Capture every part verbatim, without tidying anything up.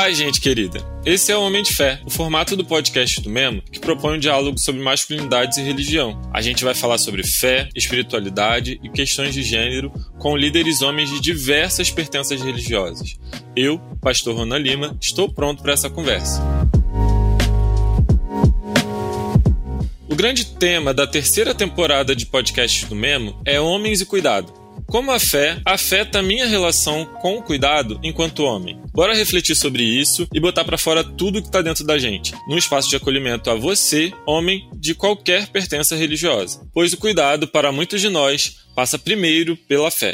Olá, gente querida. Esse é o Homem de Fé, o formato do podcast do Memo que propõe um diálogo sobre masculinidades e religião. A gente vai falar sobre fé, espiritualidade e questões de gênero com líderes homens de diversas pertenças religiosas. Eu, pastor Ronan Lima, estou pronto para essa conversa. O grande tema da terceira temporada de podcasts do Memo é Homens e Cuidado. Como a fé afeta a minha relação com o cuidado enquanto homem? Bora refletir sobre isso e botar pra fora tudo que tá dentro da gente, num espaço de acolhimento a você, homem de qualquer pertença religiosa. Pois o cuidado, para muitos de nós, passa primeiro pela fé.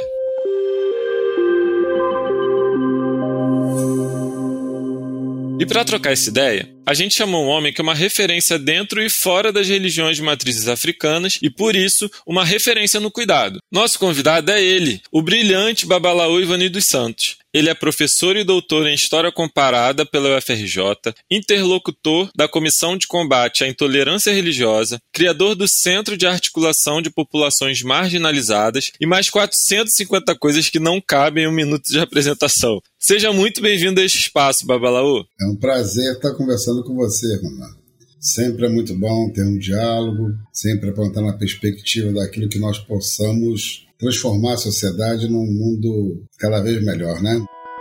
E para trocar essa ideia, a gente chamou um homem que é uma referência dentro e fora das religiões de matrizes africanas e, por isso, uma referência no cuidado. Nosso convidado é ele, o brilhante Babalaô Ivani dos Santos. Ele é professor e doutor em História Comparada pela U F R J, interlocutor da Comissão de Combate à Intolerância Religiosa, criador do Centro de Articulação de Populações Marginalizadas e mais quatrocentas e cinquenta coisas que não cabem em um minuto de apresentação. Seja muito bem-vindo a este espaço, Babalaô. É um prazer estar conversando com você, Ronan. Sempre é muito bom ter um diálogo, sempre apontar na perspectiva daquilo que nós possamos transformar a sociedade num mundo cada vez melhor, né?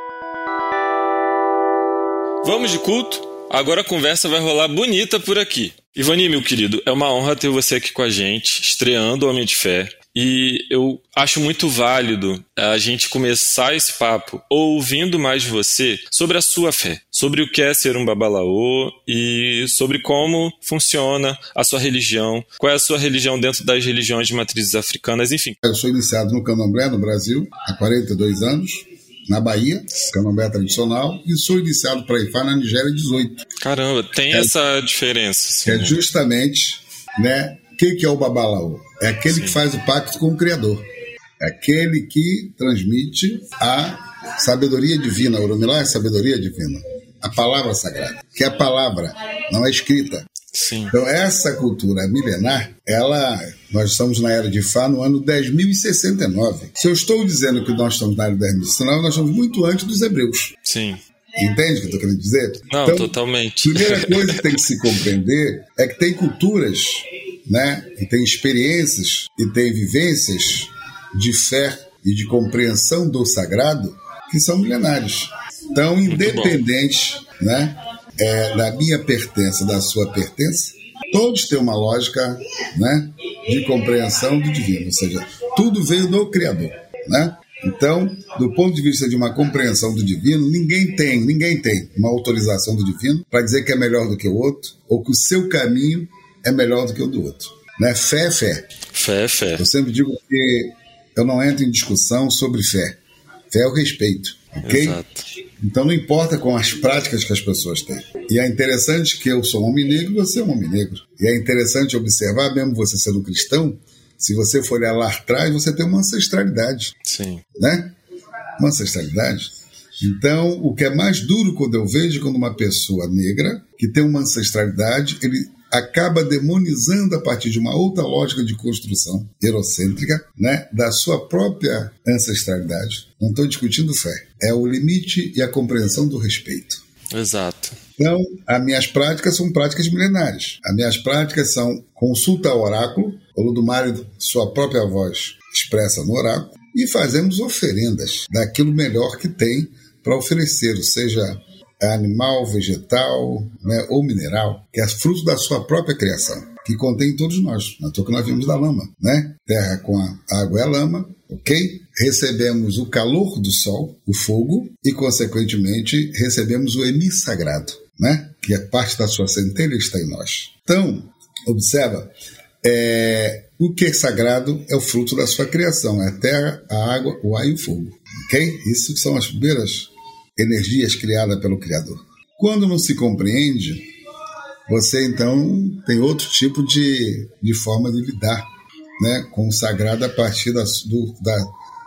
Vamos de culto? Agora a conversa vai rolar bonita por aqui. Ivani, meu querido, é uma honra ter você aqui com a gente, estreando o Homem de Fé. E eu acho muito válido a gente começar esse papo ouvindo mais de você sobre a sua fé, sobre o que é ser um babalaô e sobre como funciona a sua religião, qual é a sua religião dentro das religiões de matrizes africanas, enfim. Eu sou iniciado no candomblé no Brasil há quarenta e dois anos, na Bahia, candomblé tradicional, e sou iniciado para Ifá na Nigéria há dezoito. Caramba, tem é, essa diferença. Assim, é justamente, né, o que, que é o babalaô? É aquele Sim. que faz o pacto com o Criador. É aquele que transmite a sabedoria divina. O Oromilá é sabedoria divina. A palavra sagrada. Que é a palavra, não é escrita. Sim. Então, essa cultura milenar, ela, nós estamos na era de Ifá no ano dez mil e sessenta e nove. Se eu estou dizendo que nós estamos na era de dez mil e sessenta e nove, nós estamos muito antes dos hebreus. Sim. Entende o que eu estou querendo dizer? Não, então, totalmente. A primeira coisa que tem que se compreender é que tem culturas, né, e tem experiências e tem vivências de fé e de compreensão do sagrado que são milenares. Então, independente, né, é, da minha pertença, da sua pertença, todos têm uma lógica, né, de compreensão do divino, ou seja, tudo veio do Criador, né? Então, do ponto de vista de uma compreensão do divino, ninguém tem, ninguém tem uma autorização do divino para dizer que é melhor do que o outro ou que o seu caminho é melhor do que o do outro. Né? Fé é fé. Fé é fé. Eu sempre digo que eu não entro em discussão sobre fé. Fé é o respeito, ok? Exato. Então não importa com as práticas que as pessoas têm. E é interessante que eu sou um homem negro e você é um homem negro. E é interessante observar, mesmo você sendo cristão, se você for olhar lá atrás, você tem uma ancestralidade. Sim. Né? Uma ancestralidade. Então, o que é mais duro quando eu vejo quando uma pessoa negra, que tem uma ancestralidade, ele acaba demonizando a partir de uma outra lógica de construção eurocêntrica, né, da sua própria ancestralidade. Não estou discutindo fé. É o limite e a compreensão do respeito. Exato. Então, as minhas práticas são práticas milenares. As minas práticas são consulta ao oráculo, o Ludumário, sua própria voz expressa no oráculo, e fazemos oferendas daquilo melhor que tem para oferecer, ou seja, animal, vegetal, né, ou mineral, que é fruto da sua própria criação, que contém todos nós. Não é que nós vimos da lama, né? Terra com a água é a lama, ok? Recebemos o calor do sol, o fogo, e, consequentemente, recebemos o emi sagrado, né? Que é parte da sua centelha está em nós. Então, observa, é, o que é sagrado é o fruto da sua criação, é a terra, a água, o ar e o fogo, ok? Isso são as primeiras energias criadas pelo Criador. Quando não se compreende, você então tem outro tipo de, de forma de lidar, né, com o sagrado a partir da, do, da,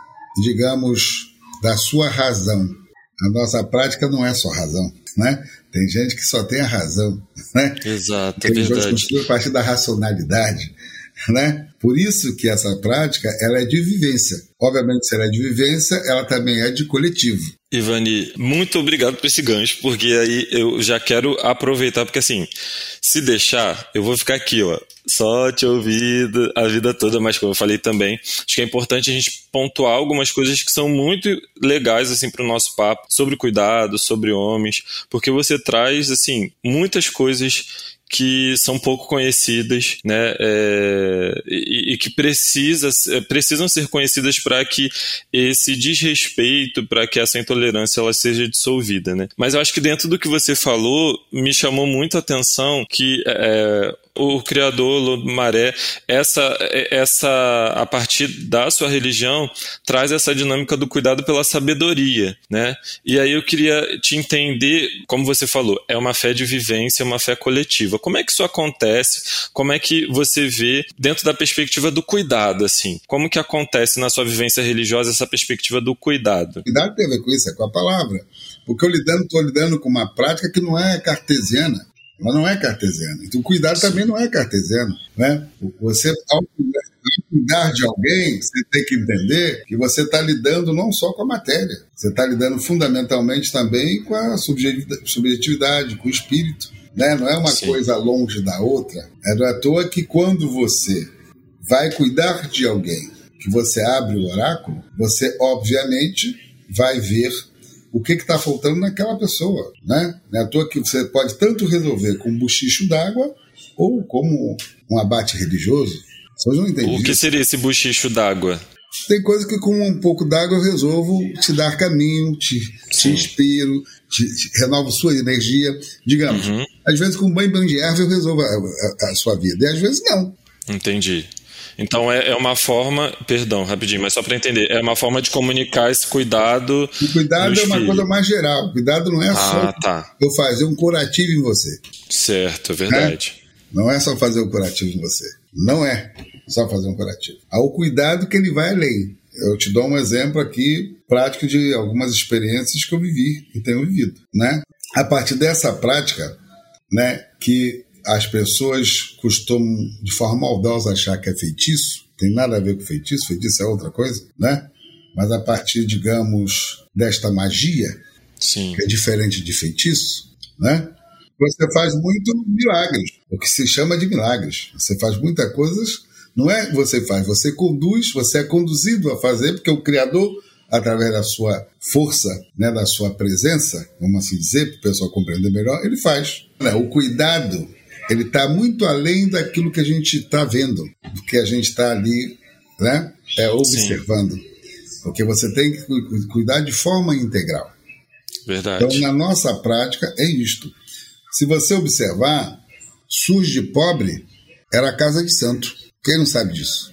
digamos, da sua razão. A nossa prática não é só razão, né? Tem gente que só tem a razão, né? Exato, tem é verdade. Tem a partir da racionalidade. né? Por isso que essa prática ela é de vivência. Obviamente, se ela é de vivência, ela também é de coletivo. Ivani, muito obrigado por esse gancho, porque aí eu já quero aproveitar, porque assim, se deixar, eu vou ficar aqui, ó, só te ouvir a vida toda, mas como eu falei também, acho que é importante a gente pontuar algumas coisas que são muito legais, assim, para o nosso papo, sobre cuidado, sobre homens, porque você traz, assim, muitas coisas que são pouco conhecidas, né, é, e, e que precisa, precisam ser conhecidas para que esse desrespeito, para que essa intolerância ela seja dissolvida, né? Mas eu acho que dentro do que você falou, me chamou muito a atenção que é, o Criador, Lodumaré, essa, essa, a partir da sua religião, traz essa dinâmica do cuidado pela sabedoria, né? E aí eu queria te entender, como você falou, é uma fé de vivência, uma fé coletiva. Como é que isso acontece? Como é que você vê dentro da perspectiva do cuidado, assim? Como que acontece na sua vivência religiosa essa perspectiva do cuidado? Cuidado tem a ver com isso, é com a palavra. Porque eu estou lidando com uma prática que não é cartesiana. Ela não é cartesiana. Então, o cuidado Sim. também não é cartesiano, né? Você, ao cuidar, ao cuidar de alguém, você tem que entender que você está lidando não só com a matéria, você está lidando fundamentalmente também com a subjetividade, com o espírito, né? Não é uma Sim. coisa longe da outra. É à toa que quando você vai cuidar de alguém, que você abre o oráculo, você, obviamente, vai ver o que está faltando naquela pessoa, né? Não é à toa que você pode tanto resolver com um buchicho d'água ou como um abate religioso. Vocês não entendem O que isso? seria esse buchicho d'água? Tem coisa que com um pouco d'água eu resolvo te dar caminho, te, te inspiro, te, te renovo sua energia. Digamos, uhum. às vezes com um banho de erva eu resolvo a, a, a sua vida, e às vezes não. Entendi. Então é, é uma forma, perdão, rapidinho, mas só para entender, é uma forma de comunicar esse cuidado. O cuidado é uma filhos. coisa mais geral. O cuidado não é ah, só tá. eu fazer um curativo em você. Certo, é verdade. É? Não é só fazer um curativo em você. Não é só fazer um curativo. Há o cuidado que ele vai além. Eu te dou um exemplo aqui, prático de algumas experiências que eu vivi e tenho vivido, né? A partir dessa prática, né, que as pessoas costumam, de forma maldosa, achar que é feitiço, tem nada a ver com feitiço, feitiço é outra coisa, né? Mas a partir, digamos, desta magia, Sim. que é diferente de feitiço, né? Você faz muito milagres, o que se chama de milagres. Você faz muitas coisas, não é que você faz, você conduz, você é conduzido a fazer, porque o Criador, através da sua força, né, da sua presença, vamos assim dizer, para o pessoal compreender melhor, ele faz. O cuidado, ele está muito além daquilo que a gente está vendo, do que a gente está ali, né, é, observando. Sim. Porque você tem que cuidar de forma integral. Verdade. Então, na nossa prática, é isto. Se você observar, SUS de pobre era a casa de santo. Quem não sabe disso?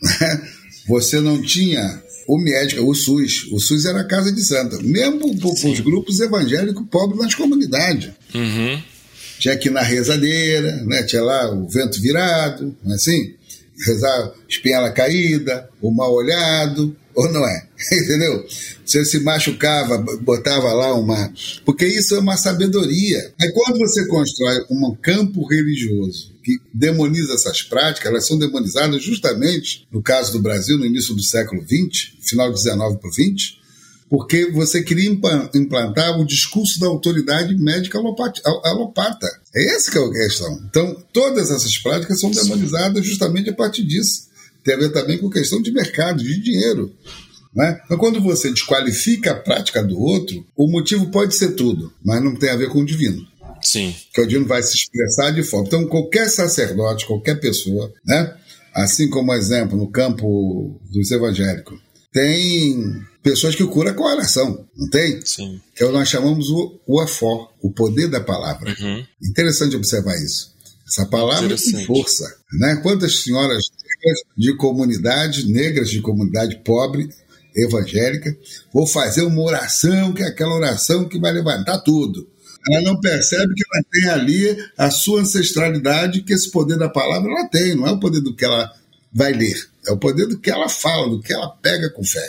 Você não tinha o médico, o SUS. O SUS era a casa de santo. Mesmo para os grupos evangélicos pobres nas comunidades. Uhum. Tinha que ir na rezadeira, né? Tinha lá o vento virado, não é assim? Rezar espinhela caída, o mal olhado, ou não é? Entendeu? Você se machucava, botava lá uma... Porque isso é uma sabedoria. Aí quando você constrói um campo religioso que demoniza essas práticas, elas são demonizadas justamente, no caso do Brasil, no início do século vinte, final do dezenove para o vinte, porque você queria implantar o discurso da autoridade médica alopata. É essa que é a questão. Então, todas essas práticas são demonizadas justamente a partir disso. Tem a ver também com questão de mercado, de dinheiro. Né? Então, quando você desqualifica a prática do outro, o motivo pode ser tudo, mas não tem a ver com o divino. Sim. Que o divino vai se expressar de forma. Então, qualquer sacerdote, qualquer pessoa, né? Assim como, exemplo, no campo dos evangélicos, tem pessoas que curam com a oração, não tem? Sim. Que nós chamamos o, o afor, o poder da palavra. Uhum. Interessante observar isso. Essa palavra tem força. Né? Quantas senhoras de comunidade, negras de comunidade pobre, evangélica, vou fazer uma oração, que é aquela oração que vai levantar tudo. Ela não percebe que ela tem ali a sua ancestralidade, que esse poder da palavra ela tem, não é o poder do que ela vai ler, é o poder do que ela fala, do que ela pega com fé.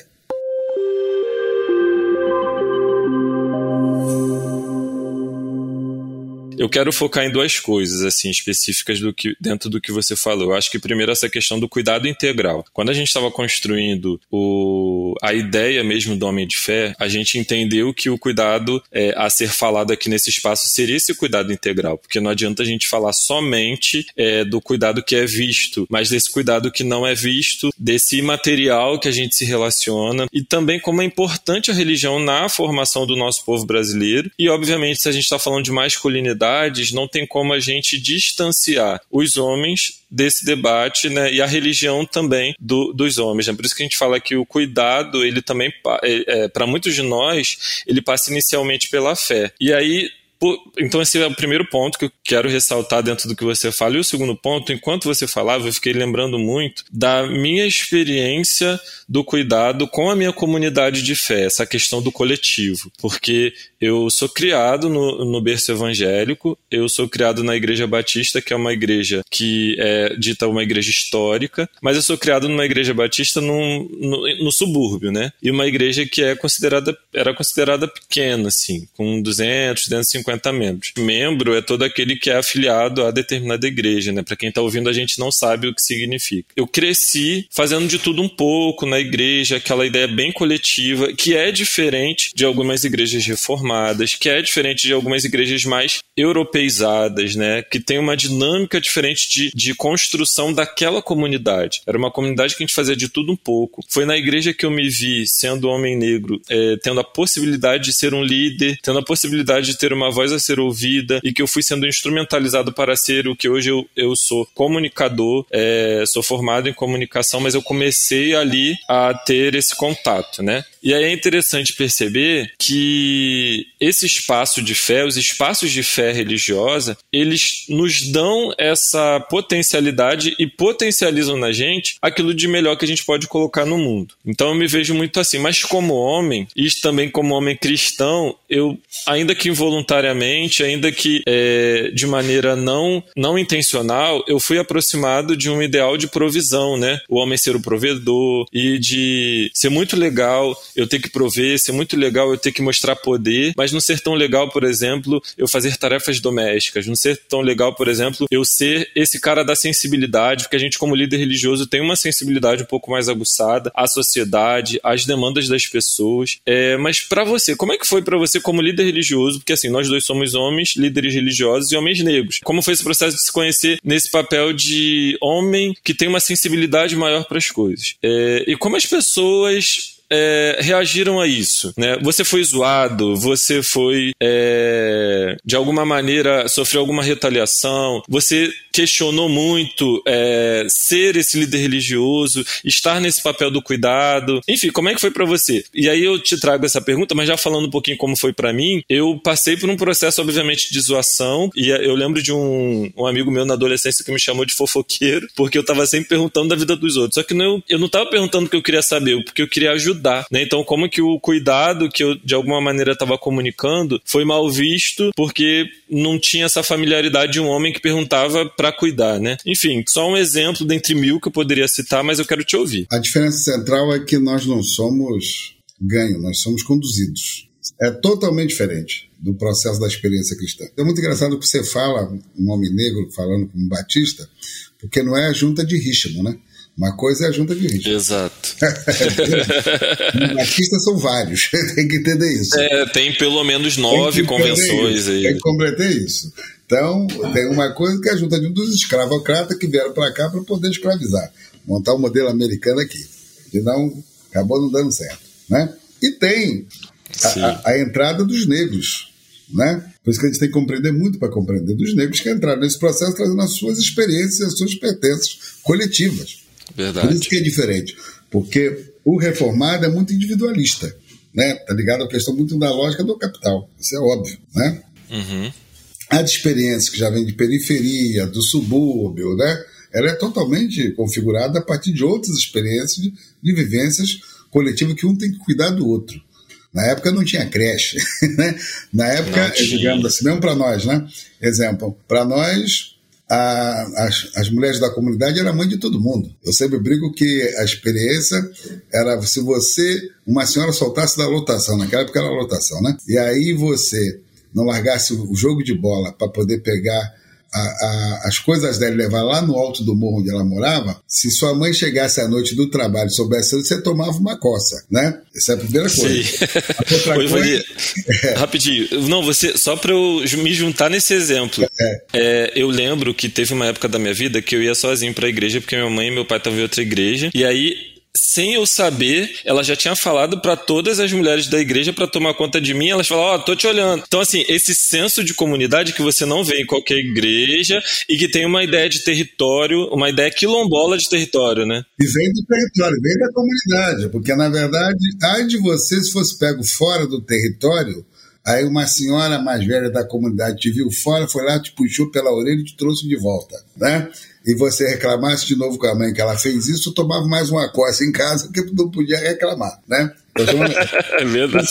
Eu quero focar em duas coisas, assim, específicas do que, dentro do que você falou. Eu acho que primeiro essa questão do cuidado integral. Quando a gente estava construindo o, a ideia mesmo do homem de fé, a gente entendeu que o cuidado é, a ser falado aqui nesse espaço seria esse cuidado integral, porque não adianta a gente falar somente é, do cuidado que é visto, mas desse cuidado que não é visto, desse imaterial que a gente se relaciona, e também como é importante a religião na formação do nosso povo brasileiro. E obviamente, se a gente está falando de masculinidades, não tem como a gente distanciar os homens desse debate, né, e a religião também do, dos homens, né? Por isso que a gente fala que o cuidado, ele também, é, para muitos de nós, ele passa inicialmente pela fé. E aí, então esse é o primeiro ponto que eu quero ressaltar dentro do que você fala. E o segundo ponto, enquanto você falava, eu fiquei lembrando muito da minha experiência do cuidado com a minha comunidade de fé, essa questão do coletivo, porque eu sou criado no, no berço evangélico, eu sou criado na Igreja Batista, que é uma igreja que é dita uma igreja histórica, mas eu sou criado numa Igreja Batista num, no, no subúrbio, né? E uma igreja que é considerada, era considerada pequena, assim, com duzentos, duzentos e cinquenta membros. Membro é todo aquele que é afiliado a determinada igreja, né? Para quem está ouvindo, a gente não sabe o que significa. Eu cresci fazendo de tudo um pouco na igreja, aquela ideia bem coletiva, que é diferente de algumas igrejas reformadas, que é diferente de algumas igrejas mais europeizadas, né? Que tem uma dinâmica diferente de, de construção daquela comunidade. Era uma comunidade que a gente fazia de tudo um pouco. Foi na igreja que eu me vi, sendo homem negro, é, tendo a possibilidade de ser um líder, tendo a possibilidade de ter uma voz a ser ouvida, e que eu fui sendo instrumentalizado para ser o que hoje eu, eu sou, comunicador, é, sou formado em comunicação, mas eu comecei ali a ter esse contato, né? E aí é interessante perceber que esse espaço de fé, os espaços de fé religiosa, eles nos dão essa potencialidade e potencializam na gente aquilo de melhor que a gente pode colocar no mundo. Então eu me vejo muito assim, mas como homem, e também como homem cristão, eu, ainda que involuntariamente, ainda que é, de maneira não, não intencional, eu fui aproximado de um ideal de provisão, né? O homem ser o provedor, e de ser muito legal eu ter que prover, ser muito legal eu ter que mostrar poder, mas não ser tão legal, por exemplo, eu fazer tarefas domésticas, não ser tão legal, por exemplo, eu ser esse cara da sensibilidade, porque a gente como líder religioso tem uma sensibilidade um pouco mais aguçada à sociedade, às demandas das pessoas. É, mas para você, como é que foi para você como líder religioso? Porque assim, nós dois somos homens, líderes religiosos e homens negros. Como foi esse processo de se conhecer nesse papel de homem que tem uma sensibilidade maior para as coisas? É, e como as pessoas É, reagiram a isso, né? Você foi zoado, você foi é, de alguma maneira sofreu alguma retaliação, você questionou muito é, ser esse líder religioso, estar nesse papel do cuidado, enfim, como é que foi pra você? E aí eu te trago essa pergunta, mas já falando um pouquinho como foi pra mim, eu passei por um processo obviamente de zoação, e eu lembro de um, um amigo meu na adolescência que me chamou de fofoqueiro, porque eu tava sempre perguntando da vida dos outros, só que não, eu não tava perguntando o que eu queria saber, porque eu queria ajudar. Né? Então, como que o cuidado que eu, de alguma maneira, estava comunicando foi mal visto porque não tinha essa familiaridade de um homem que perguntava para cuidar, né? Enfim, só um exemplo dentre mil que eu poderia citar, mas eu quero te ouvir. A diferença central é que nós não somos ganho, nós somos conduzidos. É totalmente diferente do processo da experiência cristã. É muito engraçado que você fala, um homem negro falando como batista, porque não é a junta de Richmond, né? Uma coisa é a junta de risco. Exato. Batistas são vários, tem que entender isso. É, tem pelo menos nove convenções aí. Tem que compreender isso. Então, tem uma coisa que é a junta de um dos escravocratas que vieram para cá para poder escravizar. Montar o um modelo americano aqui. Senão, acabou não dando certo. Né? E tem a, a, a entrada dos negros. Né? Por isso que a gente tem que compreender muito para compreender dos negros que entraram nesse processo trazendo as suas experiências, as suas pertences coletivas. Verdade. Por isso que é diferente, porque o reformado é muito individualista, né? Tá ligado à questão muito da lógica do capital, isso é óbvio, né? Uhum. A de experiência que já vem de periferia, do subúrbio, né? Ela é totalmente configurada a partir de outras experiências de, de vivências coletivas que um tem que cuidar do outro. Na época não tinha creche, né? Na época, digamos assim, mesmo para nós, né? Exemplo, para nós A, as, as mulheres da comunidade eram mãe de todo mundo. Eu sempre brinco que a experiência era se você, uma senhora soltasse da lotação, naquela época era lotação, né? E aí você não largasse o jogo de bola para poder pegar a, a, as coisas dela e levar lá no alto do morro onde ela morava, se sua mãe chegasse à noite do trabalho e soubesse, você tomava uma coça, né? Essa é a primeira coisa. Sim. A outra Oi, coisa... é. Rapidinho. Não, você, só para eu me juntar nesse exemplo, é. É, eu lembro que teve uma época da minha vida que eu ia sozinho para a igreja porque minha mãe e meu pai estavam em outra igreja, e aí, sem eu saber, ela já tinha falado para todas as mulheres da igreja para tomar conta de mim. Elas falaram, ó, oh, tô te olhando. Então, assim, esse senso de comunidade que você não vê em qualquer igreja e que tem uma ideia de território, uma ideia quilombola de território, né? E vem do território, vem da comunidade, porque, na verdade, ai de você se fosse pego fora do território, aí uma senhora mais velha da comunidade te viu fora, foi lá, te puxou pela orelha e te trouxe de volta, né? E você reclamasse de novo com a mãe que ela fez isso, tomava mais uma coça em casa que não podia reclamar, né? É verdade.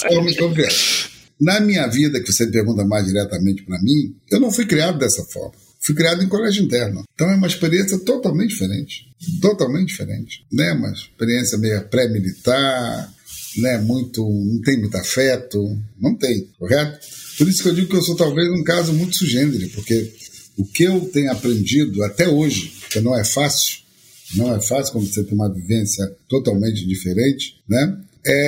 Na minha vida, que você pergunta mais diretamente para mim, eu não fui criado dessa forma. Fui criado em colégio interno. Então é uma experiência totalmente diferente. Totalmente diferente. Né? Uma experiência meio pré-militar, né? Muito, não tem muito afeto, não tem, correto? Por isso que eu digo que eu sou talvez um caso muito sui generis, porque o que eu tenho aprendido até hoje, que não é fácil, não é fácil quando você tem uma vivência totalmente diferente, né?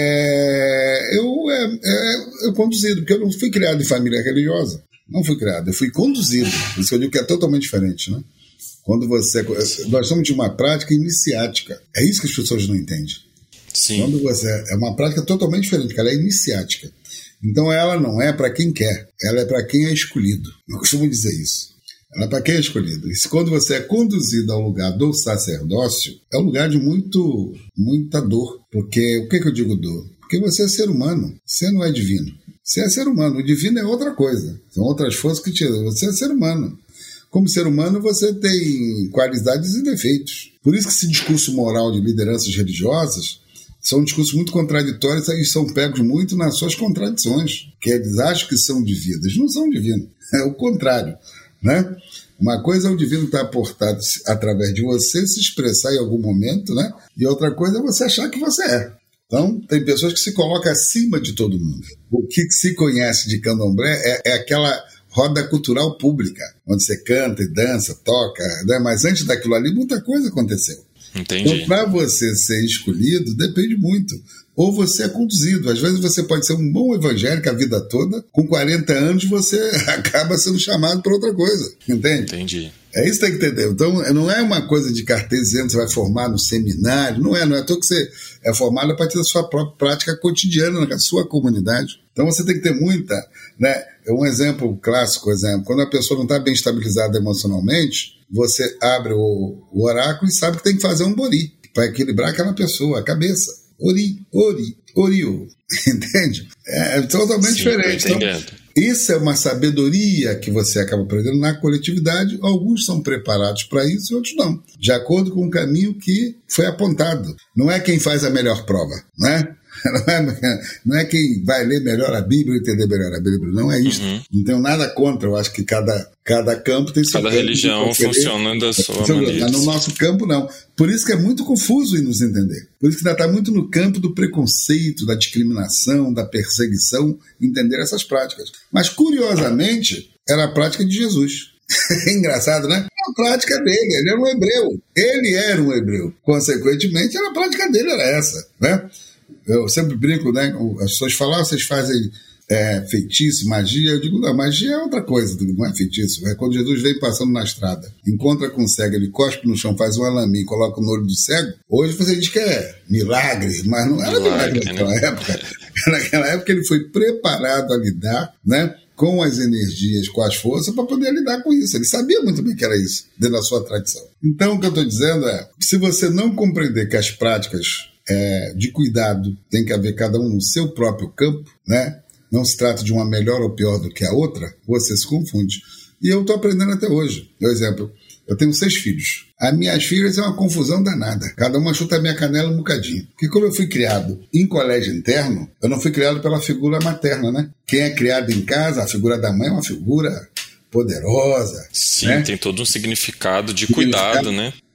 É, eu, é, é, eu conduzido, porque eu não fui criado em família religiosa, não fui criado, eu fui conduzido, por isso que eu digo que é totalmente diferente, né? Quando você, nós estamos de uma prática iniciática, é isso que as pessoas não entendem. Sim. Quando você, é uma prática totalmente diferente, porque ela é iniciática. Então ela não é para quem quer, ela é para quem é escolhido. Eu costumo dizer isso. Ela é para quem é escolhido. E se quando você é conduzido ao lugar do sacerdócio, é um lugar de muito, muita dor. Porque, o que, que eu digo dor? Porque você é ser humano, você não é divino. Você é ser humano, o divino é outra coisa. São outras forças que te... Você é ser humano. Como ser humano, você tem qualidades e defeitos. Por isso que esse discurso moral de lideranças religiosas são discursos muito contraditórios e são pegos muito nas suas contradições. Que eles acham que são divinas. Não são divinos. É o contrário. Né? Uma coisa é o divino estar aportado através de você se expressar em algum momento, né? E outra coisa é você achar que você é. Então, tem pessoas que se colocam acima de todo mundo. O que se conhece de candomblé é, é aquela roda cultural pública, onde você canta e dança, toca, né? Mas antes daquilo ali, muita coisa aconteceu. Entendi. Então, para você ser escolhido, depende muito. Ou você é conduzido. Às vezes você pode ser um bom evangélico a vida toda, com quarenta anos você acaba sendo chamado para outra coisa. Entende? Entendi. É isso que tem que entender. Então, não é uma coisa de cartesiano, você vai formar no seminário, não é, não é à toa que você é formado a partir da sua própria prática cotidiana, na sua comunidade. Então você tem que ter muita, né? Um exemplo clássico, exemplo, quando a pessoa não está bem estabilizada emocionalmente, você abre o, o oráculo e sabe que tem que fazer um bori para equilibrar aquela pessoa, a cabeça. Ori, ori, oriu. Entende? É, é totalmente Sim, diferente. Então, isso é uma sabedoria que você acaba aprendendo na coletividade. Alguns são preparados para isso e outros não. De acordo com o caminho que foi apontado. Não é quem faz a melhor prova, né? Não é, não é quem vai ler melhor a Bíblia e entender melhor a Bíblia, não é isso. Uhum. Não tenho nada contra, eu acho que cada, cada campo tem seu Cada religião funciona da sua seu maneira. Mas no nosso campo, não. Por isso que é muito confuso em nos entender. Por isso que ainda está muito no campo do preconceito, da discriminação, da perseguição, entender essas práticas. Mas, curiosamente, era a prática de Jesus. É engraçado, né? A prática dele, ele era um hebreu. Ele era um hebreu. Consequentemente, a prática dele era essa, né? Eu sempre brinco, né? As pessoas falam, ah, vocês fazem é, feitiço, magia. Eu digo, não, magia é outra coisa, não é feitiço. É quando Jesus vem passando na estrada, encontra com o cego, ele cospe no chão, faz um alaminho, coloca no olho do cego. Hoje você diz que é milagre, mas não era milagre, milagre naquela né? época. Naquela época ele foi preparado a lidar, né? Com as energias, com as forças, para poder lidar com isso. Ele sabia muito bem que era isso, dentro da sua tradição. Então, o que eu estou dizendo é, se você não compreender que as práticas é, de cuidado tem que haver cada um no seu próprio campo, né? Não se trata de uma melhor ou pior do que a outra, você se confunde. E eu estou aprendendo até hoje. Por exemplo, eu tenho seis filhos. As minhas filhas é uma confusão danada. Cada uma chuta a minha canela um bocadinho. Porque como eu fui criado em colégio interno, eu não fui criado pela figura materna, né? Quem é criado em casa, a figura da mãe é uma figura poderosa. Sim, né? Tem todo um significado de cuidado, né?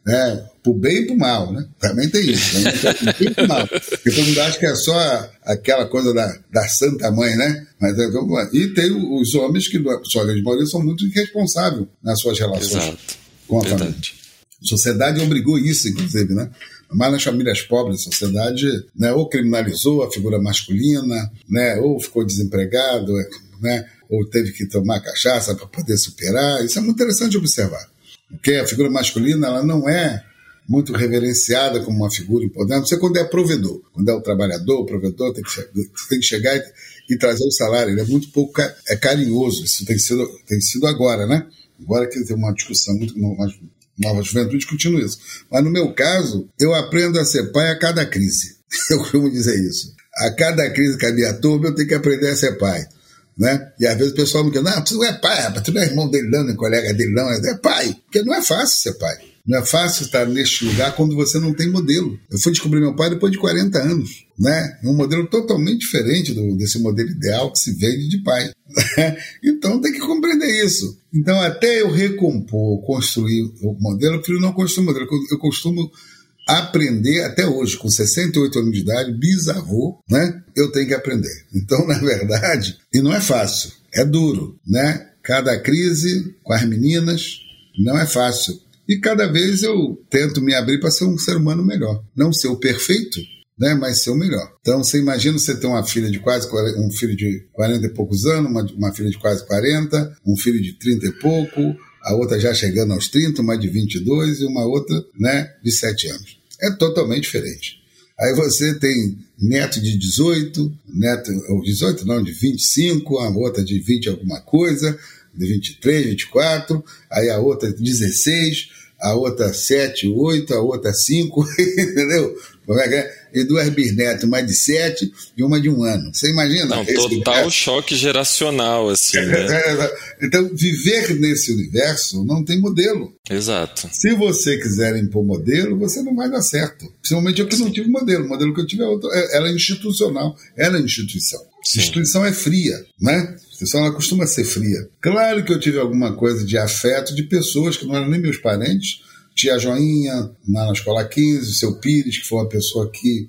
né? Pro bem e pro mal, né? Também tem isso, né? Pro bem e pro mal. Porque todo mundo acha que é só aquela coisa da, da Santa Mãe, né? Mas, e tem os homens que, na sua grande maioria, são muito irresponsáveis nas suas relações Exato. Com a Verdade. Família. A sociedade obrigou isso, inclusive, né? Mas nas famílias pobres, a sociedade, né, ou criminalizou a figura masculina, né, ou ficou desempregado, né, ou teve que tomar cachaça para poder superar. Isso é muito interessante observar. Porque a figura masculina ela não é muito reverenciada como uma figura importante. Você quando é provedor, quando é o trabalhador, o provedor tem que, tem que chegar e, e trazer o salário. Ele é muito pouco é carinhoso. Isso tem sido, tem sido agora, né? Agora que tem uma discussão muito... Uma, Nova Juventude discutindo isso. Mas no meu caso, eu aprendo a ser pai a cada crise. Eu costumo dizer isso. A cada crise que a minha turma, eu tenho que aprender a ser pai. Né? E às vezes o pessoal me diz, não, tu não é pai, rapaz, tu não é irmão dele não, nem colega dele não, é pai. Porque não é fácil ser pai. Não é fácil estar neste lugar quando você não tem modelo. Eu fui descobrir meu pai depois de quarenta anos. Né? Um modelo totalmente diferente do, desse modelo ideal que se vende de pai. Então tem que compreender isso. Então até eu recompor, construir o modelo, eu não construo modelo, eu costumo aprender até hoje, com sessenta e oito anos de idade, bisavô, né? Eu tenho que aprender. Então, na verdade, e não é fácil, é duro, né? Cada crise com as meninas não é fácil. E cada vez eu tento me abrir para ser um ser humano melhor. Não ser o perfeito, né, mas ser o melhor. Então, você imagina você ter uma filha de quase um filho de quarenta e poucos anos, uma, uma filha de quase quarenta, um filho de trinta e pouco, a outra já chegando aos trinta, uma de vinte e dois e uma outra, né, de sete anos. É totalmente diferente. Aí você tem neto de dezoito, neto, ou dezoito não, de vinte e cinco, a outra de vinte alguma coisa, de vinte e três, vinte e quatro, aí a outra dezesseis, a outra sete, oito, a outra cinco, entendeu? Como é que é? E duas bisnetas, uma de sete e uma de um ano. Você imagina? Não, total choque geracional, assim, né? Então, viver nesse universo não tem modelo. Exato. Se você quiser impor modelo, você não vai dar certo. Principalmente eu que não tive modelo. O modelo que eu tive é outro. Ela é institucional. Ela é instituição. Sim. Instituição é fria, né? A instituição ela costuma ser fria. Claro que eu tive alguma coisa de afeto de pessoas que não eram nem meus parentes. Tia Joinha, na escola quinze, o seu Pires, que foi uma pessoa que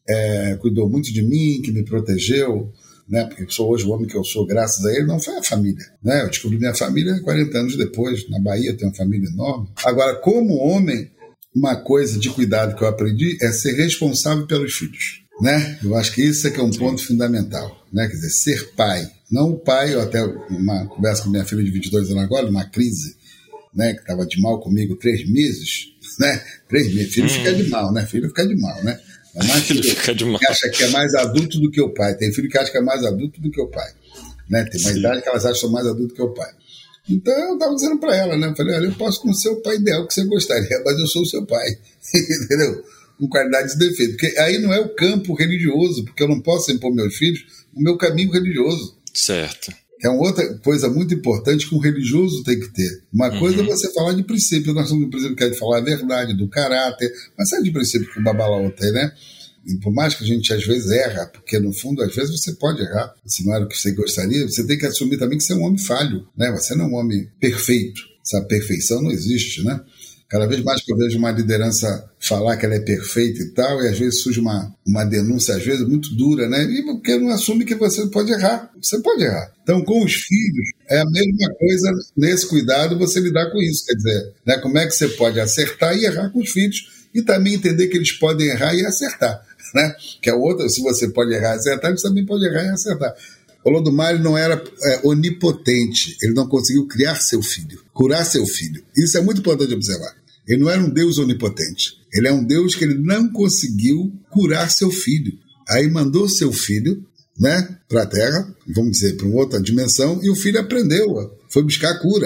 é, cuidou muito de mim, que me protegeu, né? Porque eu sou hoje o homem que eu sou, graças a ele, não foi a família. Né? Eu descobri minha família quarenta anos depois, na Bahia, eu tenho uma família enorme. Agora, como homem, uma coisa de cuidado que eu aprendi é ser responsável pelos filhos. Né? Eu acho que isso é que é um ponto fundamental. Né? Quer dizer, ser pai. Não o pai, eu até uma conversa com minha filha de vinte e dois anos agora, uma crise, né, que estava de mal comigo três meses, né? Três meses. Filho hum. fica de mal, né? Filho fica de mal, né? É mais filho fica de mal. Que acha que é mais adulto do que o pai. Tem filho que acha que é mais adulto do que o pai. Né? Tem uma Sim. idade que elas acham que são mais adultos que o pai. Então eu estava dizendo para ela, né? Eu falei, olha, eu posso não ser o pai ideal que você gostaria, mas eu sou o seu pai. Entendeu? Com qualidades e defeitos. Porque aí não é o campo religioso, porque eu não posso impor meus filhos o meu caminho religioso. Certo. É uma outra coisa muito importante que um religioso tem que ter. Uma uhum. coisa é você falar de princípio. Nós somos de princípio que é de falar a verdade, do caráter, mas sabe de princípio que o Babalaô tem, né? E por mais que a gente às vezes erra, porque no fundo às vezes você pode errar, se não era o que você gostaria, você tem que assumir também que você é um homem falho, né? Você não é um homem perfeito. Essa perfeição não existe, né? Cada vez mais que eu vejo uma liderança falar que ela é perfeita e tal, e às vezes surge uma, uma denúncia, às vezes, muito dura, né? E porque não assume que você pode errar. Você pode errar. Então, com os filhos, é a mesma coisa nesse cuidado você lidar com isso. Quer dizer, né? Como é que você pode acertar e errar com os filhos e também entender que eles podem errar e acertar, né? Que é outra, se você pode errar e acertar, você também pode errar e acertar. O Lodumário não era é, onipotente, ele não conseguiu criar seu filho, curar seu filho. Isso é muito importante observar. Ele não era um Deus onipotente, ele é um Deus que ele não conseguiu curar seu filho. Aí mandou seu filho, né, para a Terra, vamos dizer, para uma outra dimensão, e o filho aprendeu, foi buscar a cura.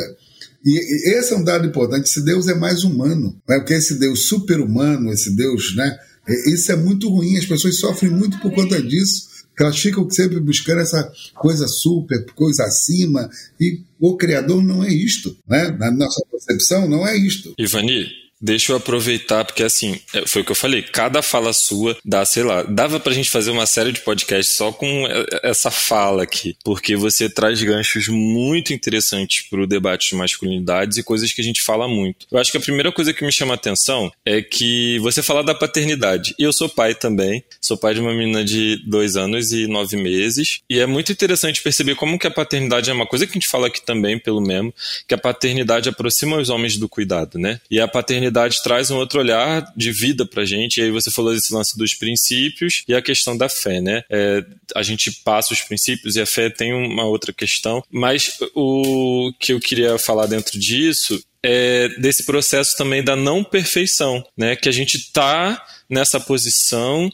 E, e esse é um dado importante, esse Deus é mais humano, né, porque esse Deus super-humano, esse Deus, né, isso é muito ruim, as pessoas sofrem muito por conta disso. Elas ficam sempre buscando essa coisa super, coisa acima, e o Criador não é isto, né? Na nossa concepção não é isto. Ivani, Deixa eu aproveitar, porque assim, foi o que eu falei, cada fala sua dá, sei lá, dava pra gente fazer uma série de podcasts só com essa fala aqui, porque você traz ganchos muito interessantes pro debate de masculinidades e coisas que a gente fala muito. Eu acho que a primeira coisa que me chama a atenção é que você fala da paternidade, e eu sou pai também, sou pai de uma menina de dois anos e nove meses, e é muito interessante perceber como que a paternidade é uma coisa que a gente fala aqui também, pelo mesmo, que a paternidade aproxima os homens do cuidado, né? E a paternidade traz um outro olhar de vida pra gente, e aí você falou desse lance dos princípios e a questão da fé, né? É, a gente passa os princípios e a fé tem uma outra questão, mas o que eu queria falar dentro disso é desse processo também da não perfeição, né? Que a gente tá nessa posição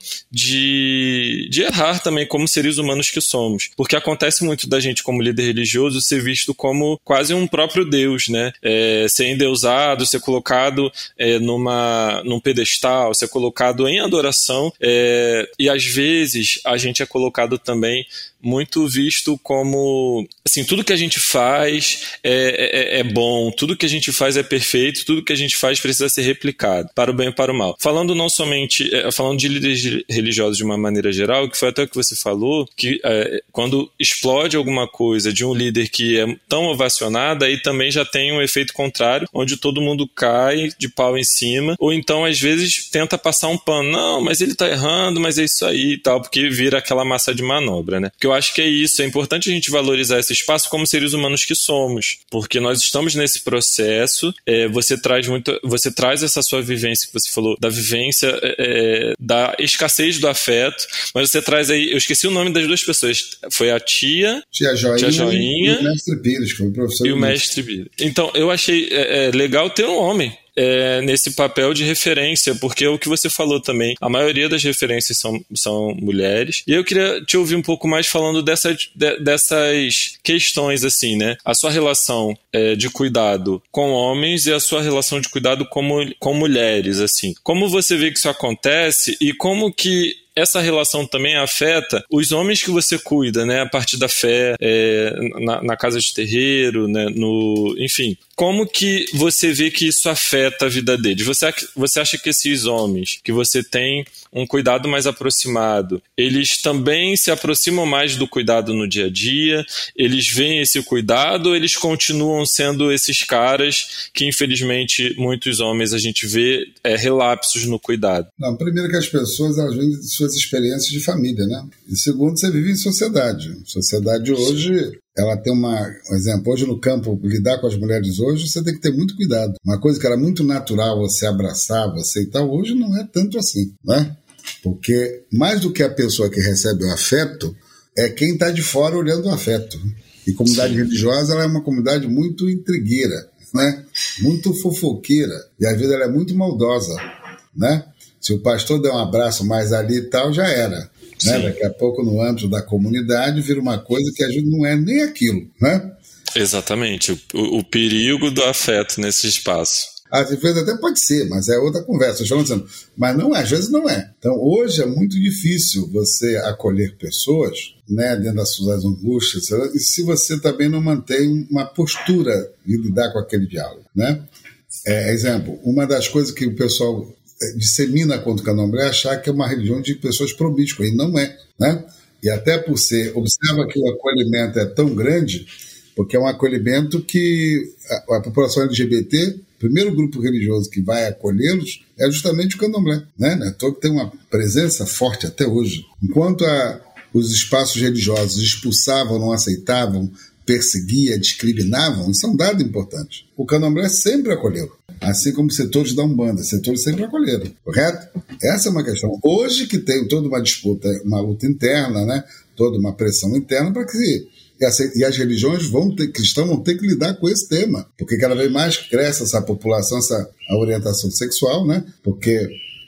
de, de errar também como seres humanos que somos. Porque acontece muito da gente como líder religioso ser visto como quase um próprio Deus, né? É, ser endeusado, ser colocado é, numa, num pedestal, ser colocado em adoração, é, e às vezes a gente é colocado também muito visto como, assim, tudo que a gente faz é, é, é bom, tudo que a gente faz é perfeito, tudo que a gente faz precisa ser replicado, para o bem e para o mal. Falando não somente, é, falando de líderes religiosos de uma maneira geral, que foi até o que você falou, que é, quando explode alguma coisa de um líder que é tão ovacionado, aí também já tem um efeito contrário, onde todo mundo cai de pau em cima, ou então às vezes tenta passar um pano, não, mas ele tá errando, mas é isso aí e tal, porque vira aquela massa de manobra, né? Porque eu acho que é isso, é importante a gente valorizar esse espaço como seres humanos que somos, porque nós estamos nesse processo, é, você traz muito, você traz essa sua vivência que você falou, da vivência, é, da escassez do afeto, mas você traz aí, eu esqueci o nome das duas pessoas, foi a tia, tia Joinha, tia Joinha e o mestre Pires, que foi o professor. E o mestre Pires. Então, eu achei é, é, legal ter um homem É, nesse papel de referência, porque é o que você falou também, a maioria das referências são, são mulheres, e eu queria te ouvir um pouco mais falando dessa, de, dessas questões, assim, né? A sua relação é, de cuidado com homens e a sua relação de cuidado com, com mulheres, assim. Como você vê que isso acontece e como que essa relação também afeta os homens que você cuida, né? A partir da fé, é, na, na casa de terreiro, né? No, enfim, como que você vê que isso afeta a vida deles? Você, você acha que esses homens que você tem um cuidado mais aproximado, eles também se aproximam mais do cuidado no dia a dia? Eles veem esse cuidado ou eles continuam sendo esses caras que, infelizmente, muitos homens a gente vê é, relapsos no cuidado? Não, primeiro que as pessoas, elas vêm de suas experiências de família, né? E segundo, você vive em sociedade. Sociedade hoje, ela tem uma... Um exemplo, hoje no campo, lidar com as mulheres hoje, você tem que ter muito cuidado. Uma coisa que era muito natural, você abraçar, você e tal, hoje não é tanto assim, né? Porque mais do que a pessoa que recebe o afeto, é quem está de fora olhando o afeto. E comunidade Sim. religiosa, ela é uma comunidade muito intrigueira, né? Muito fofoqueira. E às vezes ela é muito maldosa, né? Se o pastor der um abraço mais ali e tal, já era. Né? Daqui a pouco, no âmbito da comunidade, vira uma coisa que a gente não é nem aquilo, né? Exatamente. O, o perigo do afeto nesse espaço. Às vezes até pode ser, mas é outra conversa. Estou dizendo, mas não é, às vezes não é. Então, hoje é muito difícil você acolher pessoas, né, dentro das suas angústias, e se você também não mantém uma postura de lidar com aquele diálogo, né? É, exemplo, uma das coisas que o pessoal dissemina contra o candomblé é achar que é uma religião de pessoas promíscuas, e não é, né? E até por ser, observa que o acolhimento é tão grande, porque é um acolhimento que a, a população L G B T, o primeiro grupo religioso que vai acolhê-los é justamente o candomblé, né? Não é à toa que tem uma presença forte até hoje. Enquanto a, os espaços religiosos expulsavam, não aceitavam, perseguia, discriminavam, isso é um dado importante. O candomblé sempre acolheu, assim como setores da Umbanda, setores sempre acolheram, correto? Essa é uma questão. Hoje que tem toda uma disputa, uma luta interna, né? Toda uma pressão interna para que e as religiões vão ter, cristãs vão ter que lidar com esse tema, porque cada vez mais cresce essa população, essa a orientação sexual, né? Porque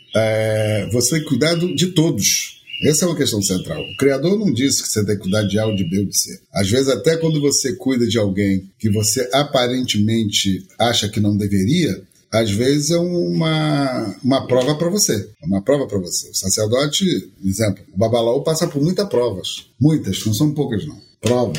é, você tem que cuidar de todos. Essa é uma questão central. O Criador não disse que você tem que cuidar de A ou de B ou de C. Às vezes, até quando você cuida de alguém que você aparentemente acha que não deveria, às vezes é uma, uma prova para você. É uma prova para você. O sacerdote, por exemplo, o babalaú passa por muitas provas. Muitas, não são poucas não. Provas.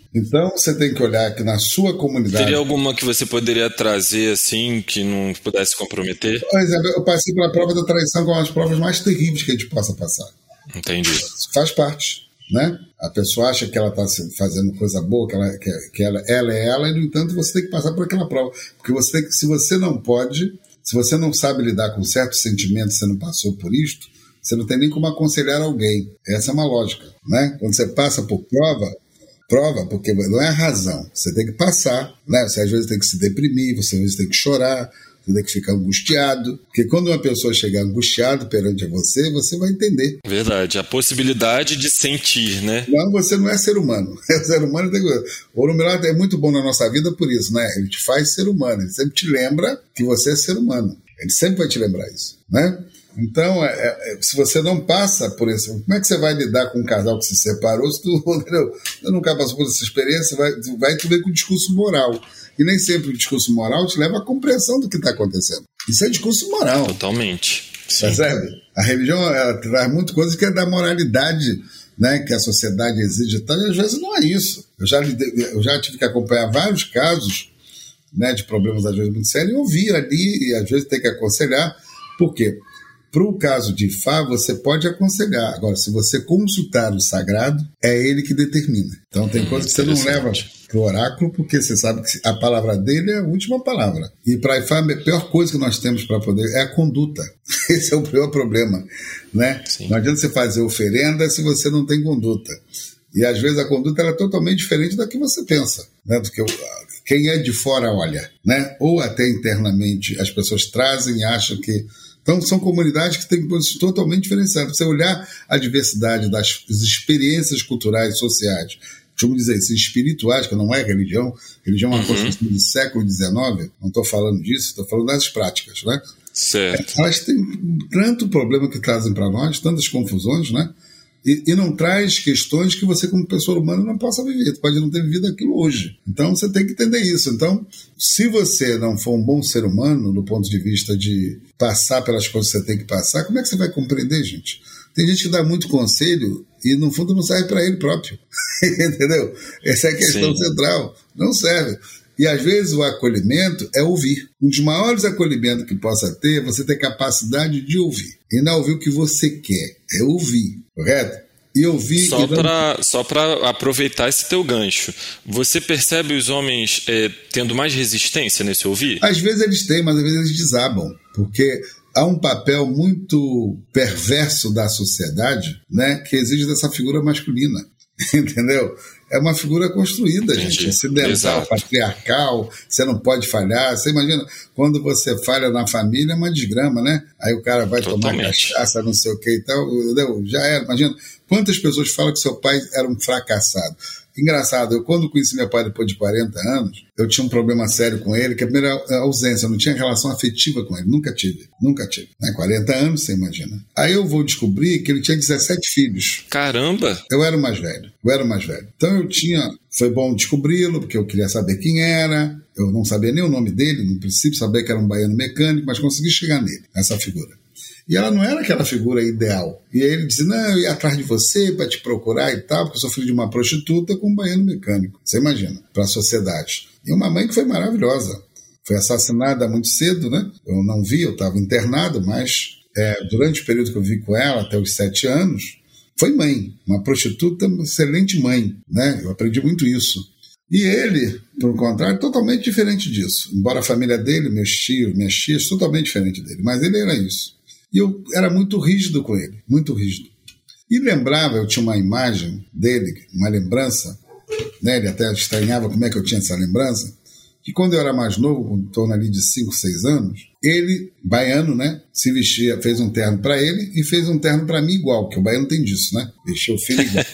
Então, você tem que olhar que na sua comunidade... Teria alguma que você poderia trazer, assim, que não pudesse comprometer? Por exemplo, eu passei pela prova da traição, com as provas mais terríveis que a gente possa passar. Entendi. Isso faz parte, né? A pessoa acha que ela está fazendo coisa boa, que, ela, que, que ela, ela é ela, e, no entanto, você tem que passar por aquela prova. Porque você tem que, se você não pode, se você não sabe lidar com certos sentimentos, você não passou por isto, você não tem nem como aconselhar alguém. Essa é uma lógica, né? Quando você passa por prova... Prova, porque não é a razão. Você tem que passar, né? Você às vezes tem que se deprimir, você às vezes tem que chorar, você tem que ficar angustiado. Porque quando uma pessoa chegar angustiada perante você, você vai entender. Verdade, a possibilidade de sentir, né? Não, você não é ser humano. O ser humano tem que... O Luminar é muito bom na nossa vida por isso, né? Ele te faz ser humano, ele sempre te lembra que você é ser humano. Ele sempre vai te lembrar isso, né? Então, é, é, se você não passa por isso, como é que você vai lidar com um casal que se separou se tu, entendeu? Tu nunca passou por essa experiência, vai, vai tu ver com o discurso moral. E nem sempre o discurso moral te leva à compreensão do que está acontecendo. Isso é discurso moral. Totalmente. Sim. Percebe? A religião ela traz muita coisa que é da moralidade, né, que a sociedade exige e tal, e às vezes não é isso. Eu já, eu já tive que acompanhar vários casos, né, de problemas às vezes muito sérios, e ouvir ali, e às vezes tem que aconselhar. Por quê? Para o caso de Fá, você pode aconselhar. Agora, se você consultar o sagrado, é ele que determina. Então, tem hum, coisas que você não leva para o oráculo, porque você sabe que a palavra dele é a última palavra. E para Ifá, a pior coisa que nós temos para poder é a conduta. Esse é o pior problema, né? Não adianta você fazer oferenda se você não tem conduta. E, às vezes, a conduta ela é totalmente diferente da que você pensa, né? Do que quem é de fora olha, né? Ou até internamente as pessoas trazem e acham que... Então, são comunidades que têm coisas totalmente diferenciadas. Você olhar a diversidade das experiências culturais e sociais, deixa eu dizer, assim, espirituais, que não é religião, religião é uma uhum. construção do século dezenove, não estou falando disso, estou falando das práticas, né? Certo. Elas têm tanto problema que trazem para nós, tantas confusões, né? E, e não traz questões que você, como pessoa humana, não possa viver. Você pode não ter vivido aquilo hoje. Então, você tem que entender isso. Então, se você não for um bom ser humano, do ponto de vista de passar pelas coisas que você tem que passar, como é que você vai compreender, gente? Tem gente que dá muito conselho e, no fundo, não serve para ele próprio. Entendeu? Essa é a questão Sim. central. Não serve. E, às vezes, o acolhimento é ouvir. Um dos maiores acolhimentos que possa ter é você ter capacidade de ouvir. E não ouvir o que você quer, é ouvir. Correto? E ouvir... Só e não... para só para aproveitar esse teu gancho, você percebe os homens é, tendo mais resistência nesse ouvir? Às vezes eles têm, mas às vezes eles desabam. Porque há um papel muito perverso da sociedade, né, que exige dessa figura masculina. Entendeu? É uma figura construída, Entendi. gente. Ocidental, patriarcal, você não pode falhar. Você imagina, quando você falha na família, é uma desgrama, né? Aí o cara vai Totalmente. tomar cachaça, não sei o que e tal. Entendeu? Já era. Imagina, quantas pessoas falam que seu pai era um fracassado. Engraçado, eu quando conheci meu pai depois de quarenta anos, eu tinha um problema sério com ele, que a primeira ausência, eu não tinha relação afetiva com ele, nunca tive, nunca tive. Né? quarenta anos, você imagina. Aí eu vou descobrir que ele tinha dezessete filhos. Caramba! Eu era o mais velho, eu era o mais velho. Então eu tinha, foi bom descobri-lo, porque eu queria saber quem era, eu não sabia nem o nome dele, no princípio sabia que era um baiano mecânico, mas consegui chegar nele, nessa figura. E ela não era aquela figura ideal. E aí ele disse, não, eu ia atrás de você para te procurar e tal, porque eu sou filho de uma prostituta com um baiano mecânico. Você imagina, para a sociedade. E uma mãe que foi maravilhosa. Foi assassinada muito cedo, né? Eu não vi, eu estava internado, mas é, durante o período que eu vi com ela, até os sete anos, foi mãe. Uma prostituta, uma excelente mãe, né? Eu aprendi muito isso. E ele, por contrário, totalmente diferente disso. Embora a família dele, meus tios, minhas tias, totalmente diferente dele. Mas ele era isso. E eu era muito rígido com ele, muito rígido. E lembrava, eu tinha uma imagem dele, uma lembrança, né, ele até estranhava como é que eu tinha essa lembrança, que quando eu era mais novo, em torno ali de cinco, seis anos, ele, baiano, né, se vestia, fez um terno para ele e fez um terno para mim igual, que o baiano tem disso, né, vestiu o filho igual.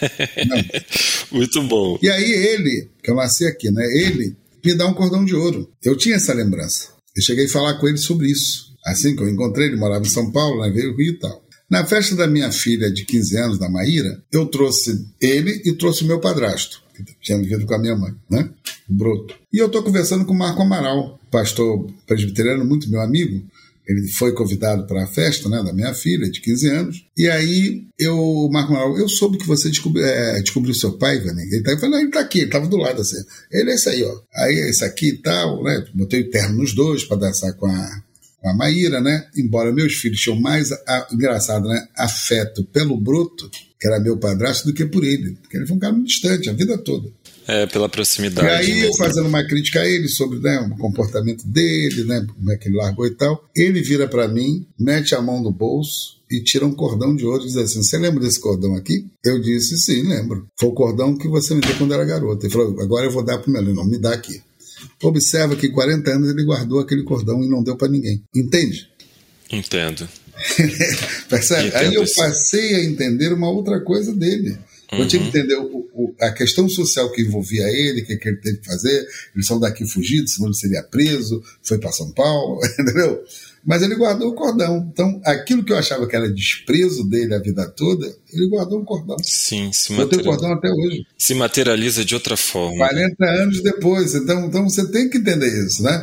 Muito bom. E aí ele, que eu nasci aqui, né, ele me dá um cordão de ouro. Eu tinha essa lembrança. Eu cheguei a falar com ele sobre isso. Assim que eu encontrei, ele morava em São Paulo, né, veio o Rio e tal. Na festa da minha filha de quinze anos, da Maíra, eu trouxe ele e trouxe o meu padrasto, que tinha vivido com a minha mãe, né, o Broto. E eu estou conversando com o Marco Amaral, pastor presbiteriano, muito meu amigo, ele foi convidado para a festa, né, da minha filha, de quinze anos, e aí eu, Marco Manuel, eu soube que você descobri, é, descobriu seu pai, Ivani. Ele tá, eu falei, ele tá aqui, ele tava do lado assim. Ele é esse aí, ó. Aí esse aqui e tal, né? Botei o terno nos dois para dançar com a, com a Maíra, né? Embora meus filhos tinham mais, a, engraçado, né? Afeto pelo Broto, que era meu padrasto, do que por ele. Porque ele foi um cara muito distante, a vida toda. É, pela proximidade. E aí, mesmo. Eu fazendo uma crítica a ele sobre, né, o comportamento dele, né, como é que ele largou e tal, ele vira para mim, mete a mão no bolso e tira um cordão de ouro e diz assim, você lembra desse cordão aqui? Eu disse, sim, lembro. Foi o cordão que você me deu quando era garota. Ele falou, agora eu vou dar pro meu irmão, me dá aqui. Observa que quarenta anos ele guardou aquele cordão e não deu para ninguém. Entende? Entendo. Percebe? Entendo aí eu isso. passei a entender uma outra coisa dele. Eu Uhum. tinha que entender o, o, a questão social que envolvia ele, o que, que ele teve que fazer. Eles são daqui fugidos, senão ele seria preso, foi para São Paulo, entendeu? Mas ele guardou o cordão. Então, aquilo que eu achava que era desprezo dele a vida toda, ele guardou um cordão. Sim, se, Eu tenho materializa, cordão até hoje. se materializa de outra forma. quarenta anos depois. Então, então você tem que entender isso, né?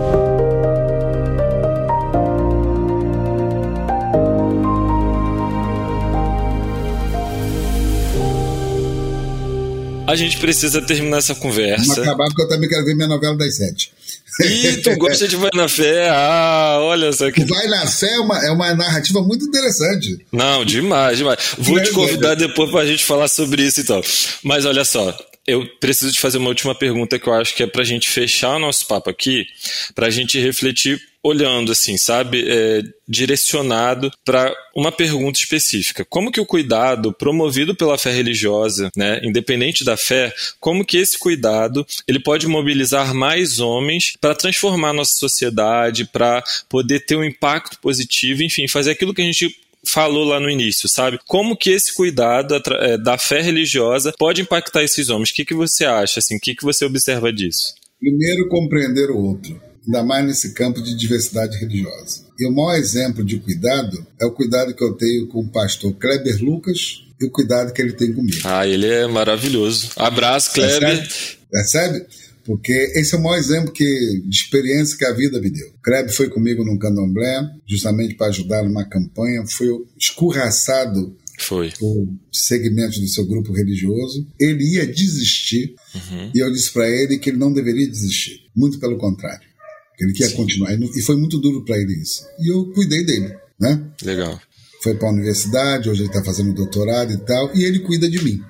A gente precisa terminar essa conversa. Vamos acabar porque eu também quero ver minha novela das sete. Ih, tu gosta de Vai na Fé? Ah, olha só que... Vai na Fé é uma, é uma narrativa muito interessante. Não, demais, demais. Vou te convidar depois pra gente falar sobre isso então. Mas olha só, eu preciso te fazer uma última pergunta que eu acho que é pra gente fechar o nosso papo aqui, pra gente refletir olhando assim, sabe, é, direcionado para uma pergunta específica. Como que o cuidado promovido pela fé religiosa, né, independente da fé, como que esse cuidado ele pode mobilizar mais homens para transformar a nossa sociedade, para poder ter um impacto positivo, enfim, fazer aquilo que a gente falou lá no início, sabe? Como que esse cuidado da fé religiosa pode impactar esses homens? O que, que você acha? Assim, o que, que você observa disso? Primeiro, compreender o outro, ainda mais nesse campo de diversidade religiosa. E o maior exemplo de cuidado é o cuidado que eu tenho com o pastor Kleber Lucas e o cuidado que ele tem comigo. Ah, ele é maravilhoso. Abraço, Kleber. Percebe? Percebe? Porque esse é o maior exemplo que, de experiência que a vida me deu. O Kleber foi comigo num candomblé, justamente para ajudar numa campanha, foi escorraçado Foi. por segmentos do seu grupo religioso. Ele ia desistir, uhum. e eu disse para ele que ele não deveria desistir. Muito pelo contrário. Ele quer Sim. continuar. E foi muito duro para ele isso. E eu cuidei dele, né? Legal. Foi para a universidade, hoje ele está fazendo doutorado e tal, e ele cuida de mim,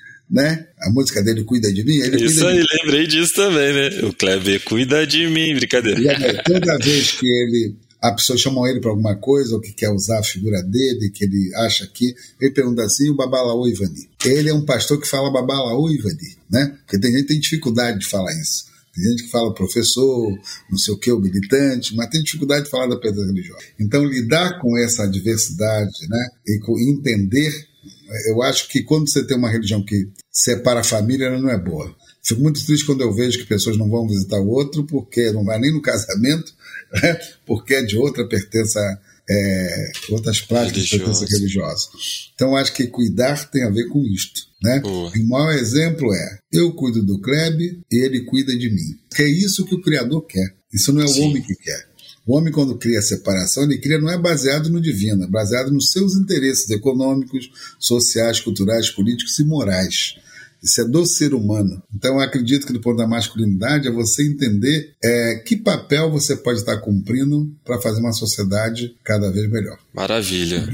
né? A música dele Cuida de Mim, ele Isso cuida aí, de mim. Lembrei disso também, né? O Kleber cuida de mim, brincadeira. E aí, toda vez que ele, a pessoa chama ele para alguma coisa, ou que quer usar a figura dele, que ele acha que, ele pergunta assim, o Babalaô Ivani. Ele é um pastor que fala Babalaô Ivani, né? Porque tem gente que tem dificuldade de falar isso. Tem gente que fala professor, não sei o que, o militante, mas tem dificuldade de falar da pedra religiosa. Então, lidar com essa diversidade, né, e com entender, eu acho que quando você tem uma religião que separa a família, ela não é boa. Fico muito triste quando eu vejo que pessoas não vão visitar o outro, porque não vai nem no casamento, né, porque é de outra pertença, é, outras práticas de pertença religiosa. Então, acho que cuidar tem a ver com isto. Né? E o maior exemplo é, eu cuido do Kleber e ele cuida de mim. Que é isso que o Criador quer. Isso não é Sim. o homem que quer. O homem, quando cria a separação, ele cria não é baseado no divino, é baseado nos seus interesses econômicos, sociais, culturais, políticos e morais. Isso é do ser humano. Então, eu acredito que do ponto da masculinidade é você entender é, que papel você pode estar cumprindo para fazer uma sociedade cada vez melhor. Maravilha.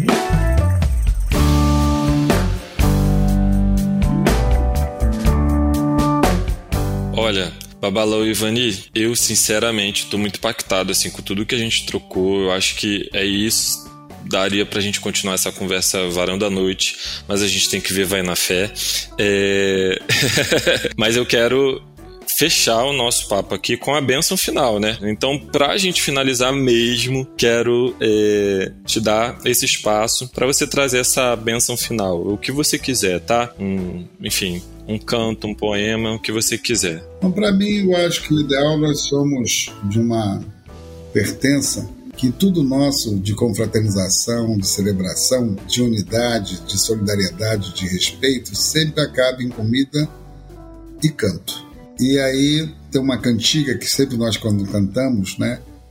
Olha, Babalaô Ivani, eu sinceramente estou muito impactado assim, com tudo que a gente trocou. Eu acho que é isso. Daria pra gente continuar essa conversa varando a noite, mas a gente tem que ver Vai na Fé. É... mas eu quero fechar o nosso papo aqui com a bênção final, né? Então, pra gente finalizar mesmo, quero é, te dar esse espaço para você trazer essa bênção final. O que você quiser, tá? Um, enfim, um canto, um poema, o que você quiser. Então, para mim, eu acho que o ideal nós somos de uma pertença que tudo nosso de confraternização, de celebração, de unidade, de solidariedade, de respeito, sempre acaba em comida e canto. E aí tem uma cantiga que sempre nós, quando cantamos, né,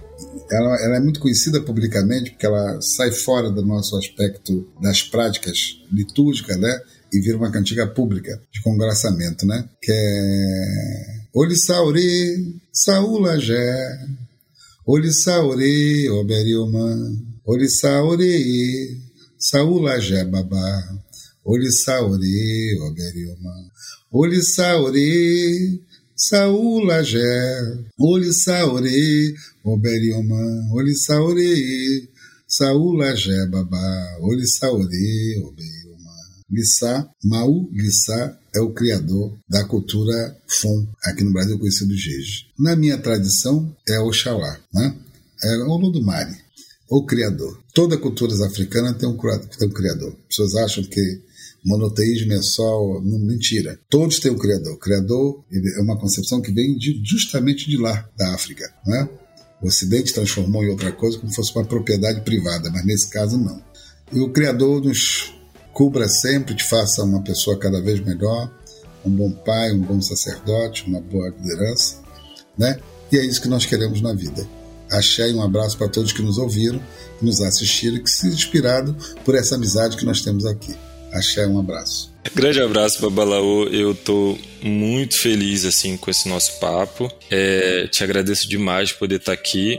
ela, ela é muito conhecida publicamente porque ela sai fora do nosso aspecto das práticas litúrgicas, né? E vira uma cantiga pública de congraçamento, né? Que é... Olissauri, Saúlagé, Olissauri, Oberioma, Olissauri, Saúlagé, Babá, Olissauri, Oberioma, Olissauri, Saúlagé, Olissauri, Oberioma, Olissauri, Saúlagé, Babá, Olissauri, Oberioma. Lissá, Mau Lissá é o criador da cultura Fon, aqui no Brasil conhecido Jeje. Na minha tradição é Oxalá, né? É o Olodumare, o criador. Toda cultura africana tem um, tem um criador. As pessoas acham que monoteísmo é só... Mentira. Todos têm um criador. O criador é uma concepção que vem de, justamente de lá, da África, né? O Ocidente transformou em outra coisa como se fosse uma propriedade privada, mas nesse caso não. E o criador nos cubra sempre, te faça uma pessoa cada vez melhor, um bom pai, um bom sacerdote, uma boa liderança, né? E é isso que nós queremos na vida. Axé e um abraço para todos que nos ouviram, que nos assistiram e que se inspiraram por essa amizade que nós temos aqui. Axé, um abraço. Grande abraço, Babalaô. Eu tô muito feliz assim com esse nosso papo. É, te agradeço demais por poder estar aqui.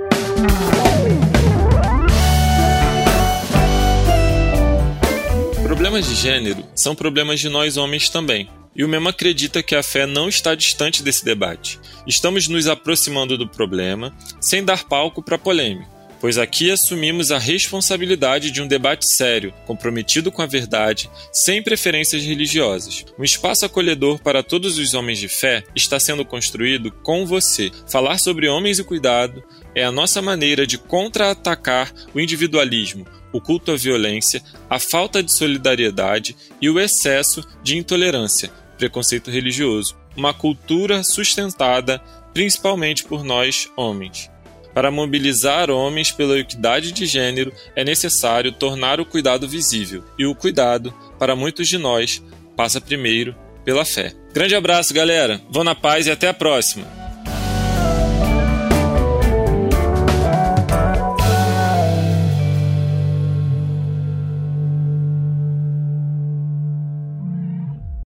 Problemas de gênero são problemas de nós homens também. E o Memo acredita que a fé não está distante desse debate. Estamos nos aproximando do problema sem dar palco para polêmica, pois aqui assumimos a responsabilidade de um debate sério, comprometido com a verdade, sem preferências religiosas. Um espaço acolhedor para todos os homens de fé está sendo construído com você. Falar sobre homens e cuidado é a nossa maneira de contra-atacar o individualismo, o culto à violência, a falta de solidariedade e o excesso de intolerância, preconceito religioso, uma cultura sustentada principalmente por nós, homens. Para mobilizar homens pela equidade de gênero, é necessário tornar o cuidado visível, e o cuidado, para muitos de nós, passa primeiro pela fé. Grande abraço, galera! Vão na paz e até a próxima!